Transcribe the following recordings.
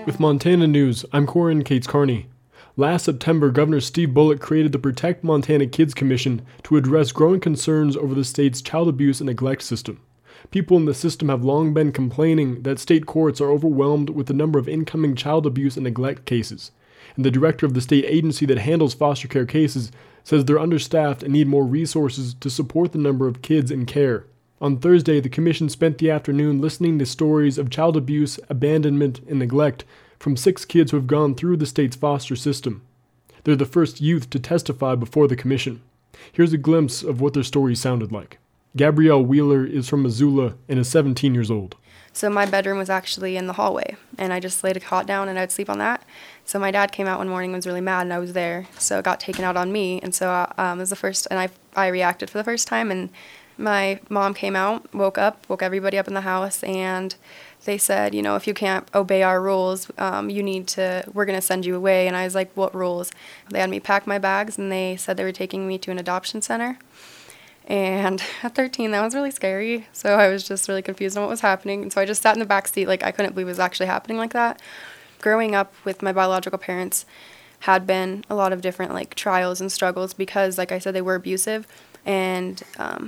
With Montana News, I'm Corin Cates Carney. Last September, Governor Steve Bullock created the Protect Montana Kids Commission to address growing concerns over the state's child abuse and neglect system. People in the system have long been complaining that state courts are overwhelmed with the number of incoming child abuse and neglect cases. And the director of the state agency that handles foster care cases says they're understaffed and need more resources to support the number of kids in care. On Thursday, the commission spent the afternoon listening to stories of child abuse, abandonment, and neglect from 6 kids who have gone through the state's foster system. They're the first youth to testify before the commission. Here's a glimpse of what their stories sounded like. Gabrielle Wheeler is from Missoula and is 17 years old. So my bedroom was actually in the hallway, and I just laid a cot down and I'd sleep on that. So my dad came out one morning and was really mad, and I was there, so it got taken out on me. And so it was the first, and I reacted for the first time, and my mom came out, woke everybody up in the house, and they said, you know, if you can't obey our rules, we're going to send you away. And I was like, what rules? They had me pack my bags, and they said they were taking me to an adoption center. And at 13, that was really scary. So I was just really confused on what was happening. And so I just sat in the back seat, like I couldn't believe it was actually happening like that. Growing up with my biological parents had been a lot of different like trials and struggles because, like I said, they were abusive. And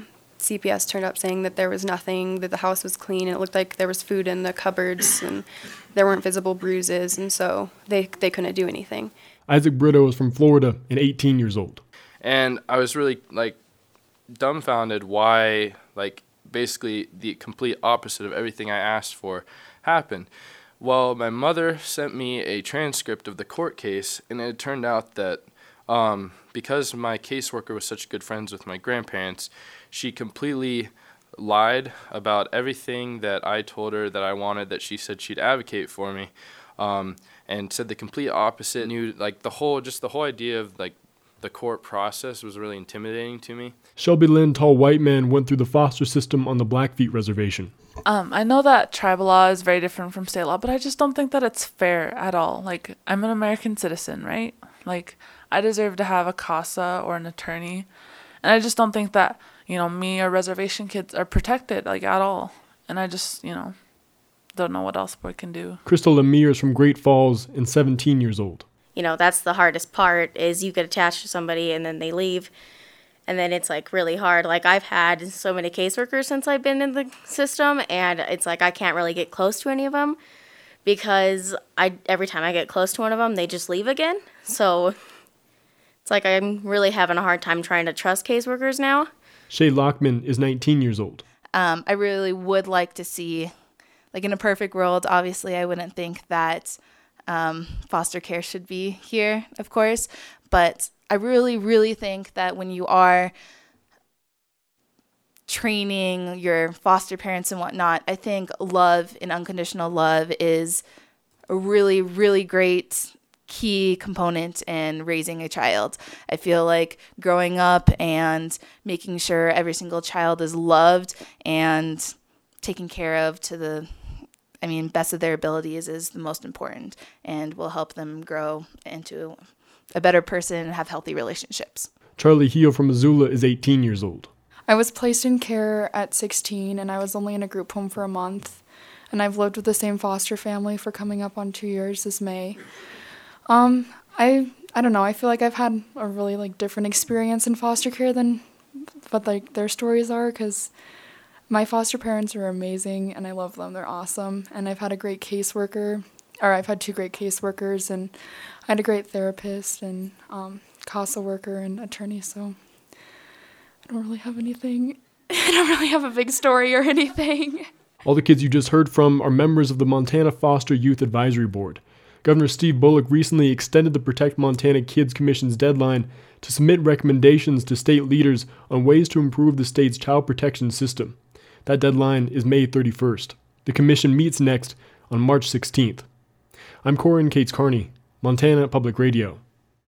CPS turned up saying that there was nothing, that the house was clean, and it looked like there was food in the cupboards, and there weren't visible bruises, and so they couldn't do anything. Isaac Brito is from Florida and 18 years old. And I was really, dumbfounded why, basically the complete opposite of everything I asked for happened. Well, my mother sent me a transcript of the court case, and it turned out that because my caseworker was such good friends with my grandparents, she completely lied about everything that I told her that I wanted, that she said she'd advocate for me, and said the complete opposite. Knew the whole idea of the court process was really intimidating to me. Shelby Lynn Tall Whiteman went through the foster system on the Blackfeet Reservation. I know that tribal law is very different from state law, but I just don't think that it's fair at all. I'm an American citizen, right? I deserve to have a CASA or an attorney. And I just don't think that, me or reservation kids are protected, at all. And I just, don't know what else we can do. Crystal Lemire is from Great Falls and 17 years old. That's the hardest part, is you get attached to somebody and then they leave. And then it's really hard. I've had so many caseworkers since I've been in the system, and it's I can't really get close to any of them because every time I get close to one of them, they just leave again. So it's I'm really having a hard time trying to trust caseworkers now. Shay Lockman is 19 years old. I really would like to see, in a perfect world, obviously I wouldn't think that foster care should be here, of course, but I really, really think that when you are training your foster parents and whatnot, I think love and unconditional love is a really, really great key component in raising a child. I feel like growing up and making sure every single child is loved and taken care of to the best of their abilities is the most important, and will help them grow into a better person and have healthy relationships. Charlie Heo from Missoula is 18 years old. I was placed in care at 16, and I was only in a group home for a month, and I've lived with the same foster family for coming up on 2 years this May. I don't know, I feel like I've had a really different experience in foster care than what their stories are, because my foster parents are amazing, and I love them. They're awesome. And I've had a great caseworker, or I've had 2 great caseworkers, and I had a great therapist and CASA worker and attorney, so I don't really have anything. I don't really have a big story or anything. All the kids you just heard from are members of the Montana Foster Youth Advisory Board. Governor Steve Bullock recently extended the Protect Montana Kids Commission's deadline to submit recommendations to state leaders on ways to improve the state's child protection system. That deadline is May 31st. The commission meets next on March 16th. I'm Corin Cates Carney, Montana Public Radio.